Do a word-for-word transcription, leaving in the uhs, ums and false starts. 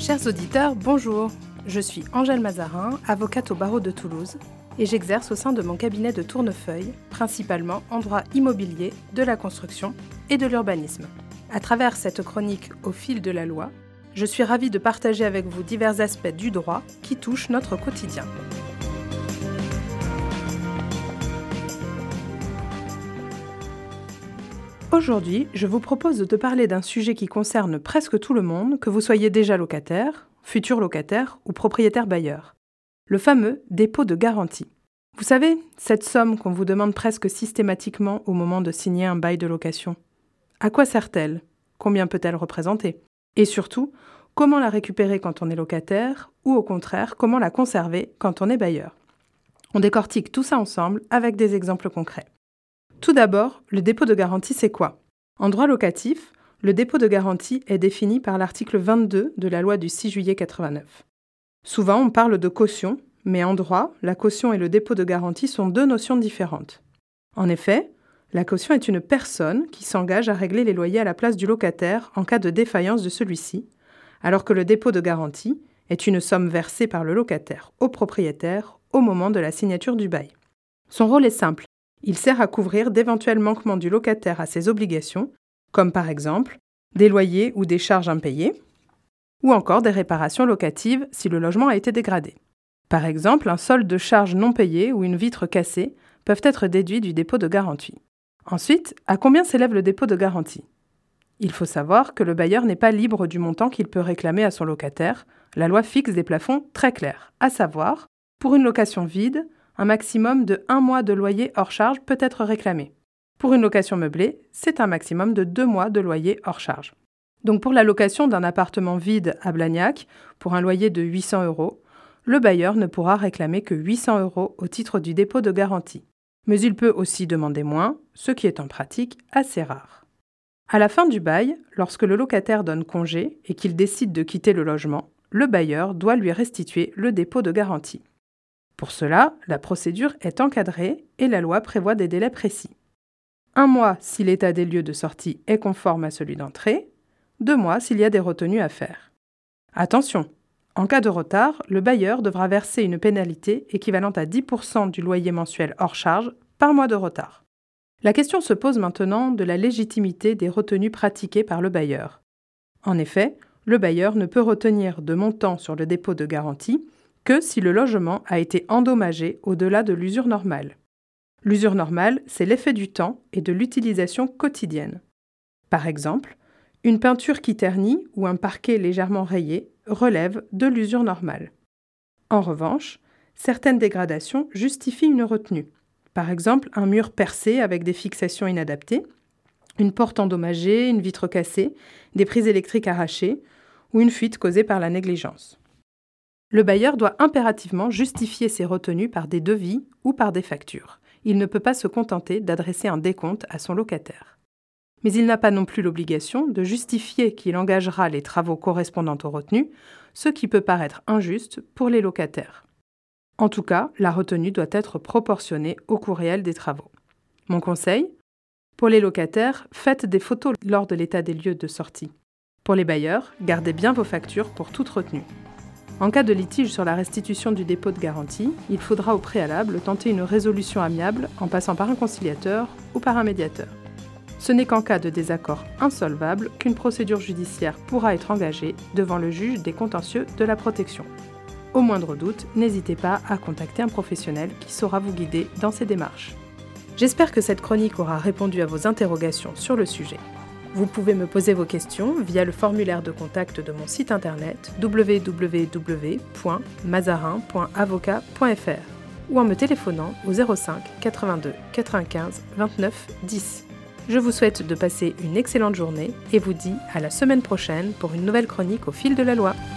Chers auditeurs, bonjour. Je suis Angèle Mazarin, avocate au barreau de Toulouse, et j'exerce au sein de mon cabinet de Tournefeuille, principalement en droit immobilier, de la construction et de l'urbanisme. À travers cette chronique au fil de la loi, je suis ravie de partager avec vous divers aspects du droit qui touchent notre quotidien. Aujourd'hui, je vous propose de te parler d'un sujet qui concerne presque tout le monde, que vous soyez déjà locataire, futur locataire ou propriétaire bailleur. Le fameux dépôt de garantie. Vous savez, cette somme qu'on vous demande presque systématiquement au moment de signer un bail de location. À quoi sert-elle ? Combien peut-elle représenter ? Et surtout, comment la récupérer quand on est locataire ou au contraire, comment la conserver quand on est bailleur ? On décortique tout ça ensemble avec des exemples concrets. Tout d'abord, le dépôt de garantie, c'est quoi ? En droit locatif, le dépôt de garantie est défini par l'article vingt-deux de la loi du six juillet quatre-vingt-neuf. Souvent, on parle de caution, mais en droit, la caution et le dépôt de garantie sont deux notions différentes. En effet, la caution est une personne qui s'engage à régler les loyers à la place du locataire en cas de défaillance de celui-ci, alors que le dépôt de garantie est une somme versée par le locataire au propriétaire au moment de la signature du bail. Son rôle est simple. Il sert à couvrir d'éventuels manquements du locataire à ses obligations, comme par exemple des loyers ou des charges impayées, ou encore des réparations locatives si le logement a été dégradé. Par exemple, un solde de charges non payées ou une vitre cassée peuvent être déduits du dépôt de garantie. Ensuite, à combien s'élève le dépôt de garantie ? Il faut savoir que le bailleur n'est pas libre du montant qu'il peut réclamer à son locataire. La loi fixe des plafonds très clairs, à savoir, pour une location vide, un maximum de un mois de loyer hors charge peut être réclamé. Pour une location meublée, c'est un maximum de deux mois de loyer hors charge. Donc pour la location d'un appartement vide à Blagnac, pour un loyer de huit cents euros, le bailleur ne pourra réclamer que huit cents euros au titre du dépôt de garantie. Mais il peut aussi demander moins, ce qui est en pratique assez rare. À la fin du bail, lorsque le locataire donne congé et qu'il décide de quitter le logement, le bailleur doit lui restituer le dépôt de garantie. Pour cela, la procédure est encadrée et la loi prévoit des délais précis. Un mois si l'état des lieux de sortie est conforme à celui d'entrée, deux mois s'il y a des retenues à faire. Attention, en cas de retard, le bailleur devra verser une pénalité équivalente à dix pour cent du loyer mensuel hors charge par mois de retard. La question se pose maintenant de la légitimité des retenues pratiquées par le bailleur. En effet, le bailleur ne peut retenir de montant sur le dépôt de garantie que si le logement a été endommagé au-delà de l'usure normale. L'usure normale, c'est l'effet du temps et de l'utilisation quotidienne. Par exemple, une peinture qui ternit ou un parquet légèrement rayé relève de l'usure normale. En revanche, certaines dégradations justifient une retenue. Par exemple, un mur percé avec des fixations inadaptées, une porte endommagée, une vitre cassée, des prises électriques arrachées ou une fuite causée par la négligence. Le bailleur doit impérativement justifier ses retenues par des devis ou par des factures. Il ne peut pas se contenter d'adresser un décompte à son locataire. Mais il n'a pas non plus l'obligation de justifier qu'il engagera les travaux correspondant aux retenues, ce qui peut paraître injuste pour les locataires. En tout cas, la retenue doit être proportionnée au coût réel des travaux. Mon conseil ? Pour les locataires, faites des photos lors de l'état des lieux de sortie. Pour les bailleurs, gardez bien vos factures pour toute retenue. En cas de litige sur la restitution du dépôt de garantie, il faudra au préalable tenter une résolution amiable en passant par un conciliateur ou par un médiateur. Ce n'est qu'en cas de désaccord insolvable qu'une procédure judiciaire pourra être engagée devant le juge des contentieux de la protection. Au moindre doute, n'hésitez pas à contacter un professionnel qui saura vous guider dans ces démarches. J'espère que cette chronique aura répondu à vos interrogations sur le sujet. Vous pouvez me poser vos questions via le formulaire de contact de mon site internet w w w point mazarin point avocat point f r ou en me téléphonant au zéro cinq quatre-vingt-deux quatre-vingt-quinze vingt-neuf dix. Je vous souhaite de passer une excellente journée et vous dis à la semaine prochaine pour une nouvelle chronique au fil de la loi.